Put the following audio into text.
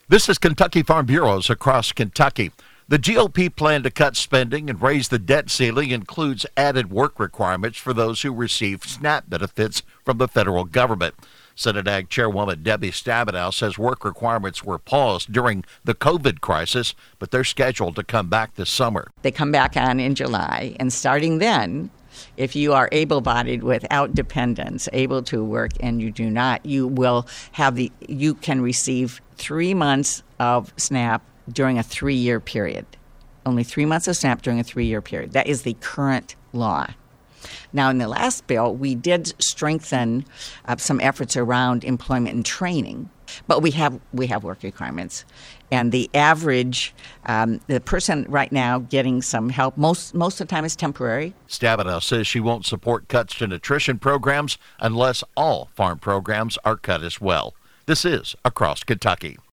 This is Kentucky Farm Bureaus across Kentucky. The GOP plan to cut spending and raise the debt ceiling includes added work requirements for those who receive SNAP benefits from the federal government. Senate Ag Chairwoman Debbie Stabenow says work requirements were paused during the COVID crisis, but they're scheduled to come back this summer. They come back on in July, and starting then, if you are able-bodied without dependents, able to work, and you do not, you can receive 3 months of SNAP during a 3-year period. Only 3 months of SNAP during a 3-year period. That is the current law. Now, in the last bill, we did strengthen some efforts around employment and training, but we have work requirements. And the average, the person right now getting some help, most of the time is temporary. Stabenow says she won't support cuts to nutrition programs unless all farm programs are cut as well. This is Across Kentucky.